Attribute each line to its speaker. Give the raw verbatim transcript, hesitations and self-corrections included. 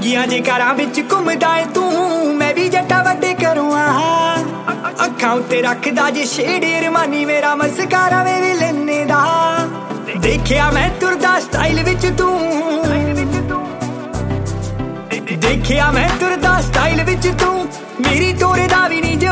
Speaker 1: ਨੰਗੀਆਂ ਜੇ ਕਾਰਾਂ ਵਿੱਚ ਘੁੰਮਦਾ ਏ ਤੂੰ, ਮੈਂ ਵੀ ਜੱਟਾ ਵੱਡੇ ਘਰੋਂ ਆ। ਅੱਖਾਂ ਉੱਤੇ ਰੱਖਦਾ ਜੇ ਸ਼ੇਡ ਰਮਾਨੀ, ਮੇਰਾ ਮਸਕਾਰਾ ਵੇ ਵੀ ਲੈਨੇ ਦਾ। ਦੇਖਿਆ ਮੈਂ ਤੁਰਦਾ ਸਟਾਈਲ ਵਿੱਚ ਤੂੰ, ਦੇਖਿਆ ਮੈਂ ਤੁਰਦਾ ਸਟਾਈਲ ਵਿੱਚ ਤੂੰ, ਮੇਰੀ ਤੋਰੇ ਦਾ ਵੀ ਨੀ